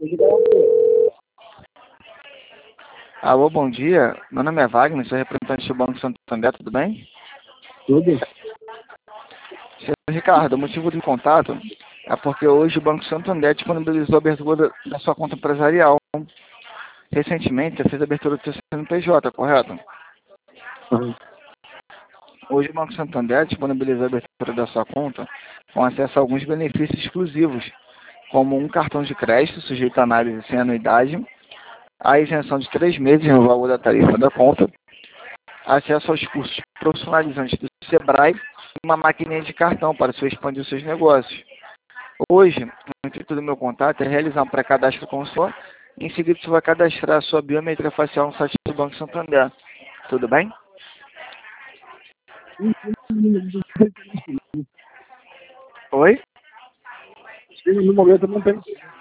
Alô, bom dia. Meu nome é Wagner, sou representante do Banco Santander, tudo bem? Tudo? Senhor Ricardo, o motivo do contato é porque hoje o Banco Santander disponibilizou a abertura da sua conta empresarial. Recentemente, você fez a abertura do seu CNPJ, correto? Uhum. Hoje o Banco Santander disponibilizou a abertura da sua conta com acesso a alguns benefícios exclusivos, como um cartão de crédito sujeito a análise sem anuidade, a isenção de 3 meses no valor da tarifa da conta, acesso aos cursos profissionalizantes do Sebrae e uma maquininha de cartão para você expandir os seus negócios. Hoje, o intuito do meu contato é realizar um pré-cadastro com o senhor e em seguida você vai cadastrar a sua biometria facial no site do Banco Santander. Tudo bem? Oi? No momento eu não tenho.